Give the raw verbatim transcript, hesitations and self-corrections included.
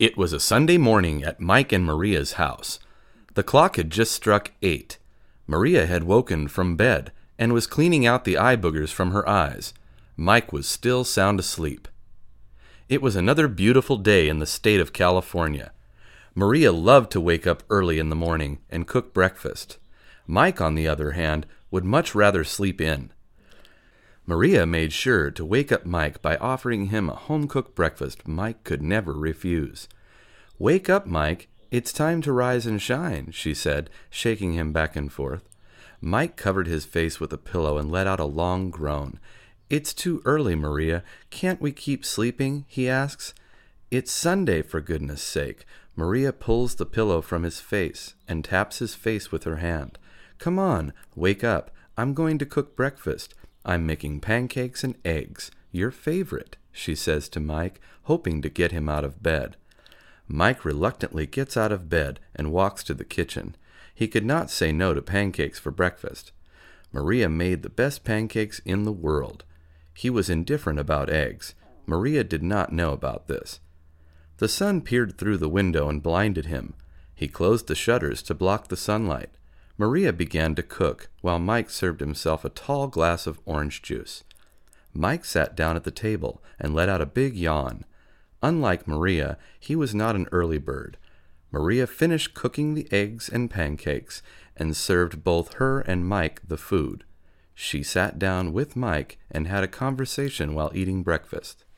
It was a Sunday morning at Mike and Maria's house. The clock had just struck eight. Maria had woken from bed and was cleaning out the eye boogers from her eyes. Mike was still sound asleep. It was another beautiful day in the state of California. Maria loved to wake up early in the morning and cook breakfast. Mike, on the other hand, would much rather sleep in. Maria made sure to wake up Mike by offering him a home-cooked breakfast Mike could never refuse. "Wake up, Mike. It's time to rise and shine," she said, shaking him back and forth. Mike covered his face with a pillow and let out a long groan. "It's too early, Maria. Can't we keep sleeping?" he asks. "It's Sunday, for goodness sake." Maria pulls the pillow from his face and taps his face with her hand. "Come on, wake up. I'm going to cook breakfast. I'm making pancakes and eggs, your favorite," she says to Mike, hoping to get him out of bed. Mike reluctantly gets out of bed and walks to the kitchen. He could not say no to pancakes for breakfast. Maria made the best pancakes in the world. He was indifferent about eggs. Maria did not know about this. The sun peered through the window and blinded him. He closed the shutters to block the sunlight. Maria began to cook, while Mike served himself a tall glass of orange juice. Mike sat down at the table and let out a big yawn. Unlike Maria, he was not an early bird. Maria finished cooking the eggs and pancakes and served both her and Mike the food. She sat down with Mike and had a conversation while eating breakfast.